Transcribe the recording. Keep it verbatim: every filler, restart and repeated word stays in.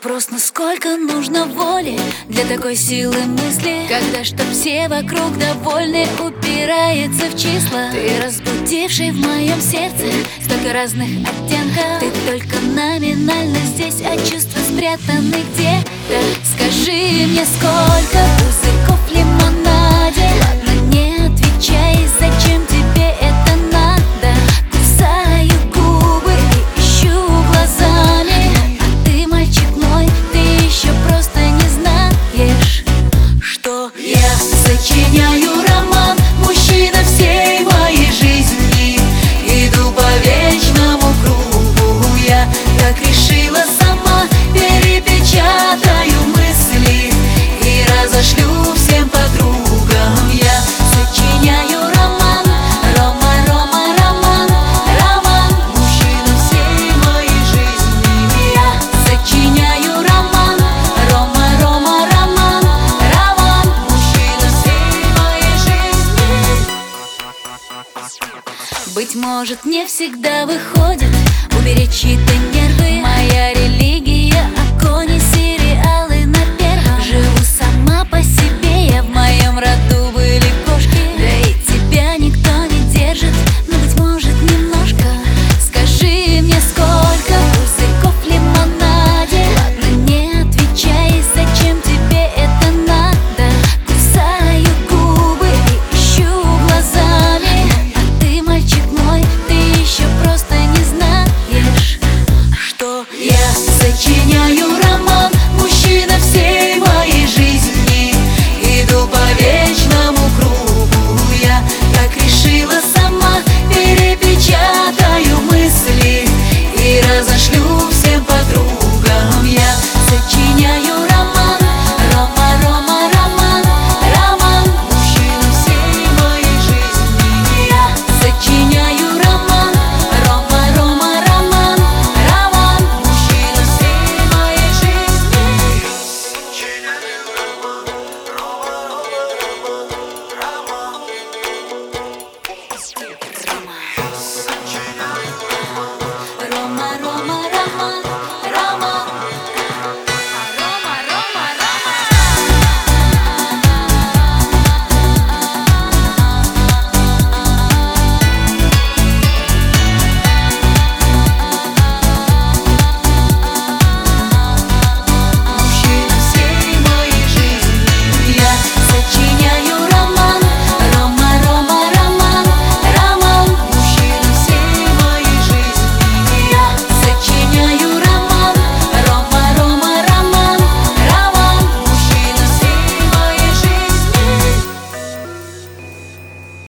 Вопрос, насколько нужно воли для такой силы мысли, когда чтоб все вокруг довольны упирается в числа. Ты разбудивший в моем сердце столько разных оттенков. Ты только номинально здесь, а чувства спрятаны где-то. Скажи мне, сколько пузырьков в лимонаде? Ладно, не отвечай, зачем тебе это надо? Кусаю губы и ищу глазами, а ты, мальчик мой, ты еще просто не знаешь, что я сочиняю роман, мужчина всей моей жизни. Иду по вечному кругу, я так решила сама. Перепечатаю мысли и разошлю всем подругам. Я сочиняю роман, Рома, Рома, роман, роман, мужчина всей моей жизни. Я сочиняю роман, Рома, Рома, роман, роман, мужчина всей моей жизни. Быть может, не всегда выходит уберечь чьи-то нервы. Моя религия — огонь и сериалы на первом. Живу сама по себе, я в моем роду были кошки. Да и тебя никто не держит, но, быть может, немножко. Скажи мне, сколько пузырьков в лимонаде? Ладно, не отвечай, зачем тебе это надо? Кусаю губы и ищу глазами, а ты, мальчик мой, ты еще просто не знаешь, что я сочиняю роман, мужчина всей моей жизни. Иду по вечному кругу, я так решила сама. Перепечатаю мысли и разошлю всем подругам. Я сочиняю роман, Рома, Рома, роман, роман, мужчина всей моей жизни. Я сочиняю роман, Рома, Рома, роман, роман, мужчина всей моей жизни. Рома, Рома, роман.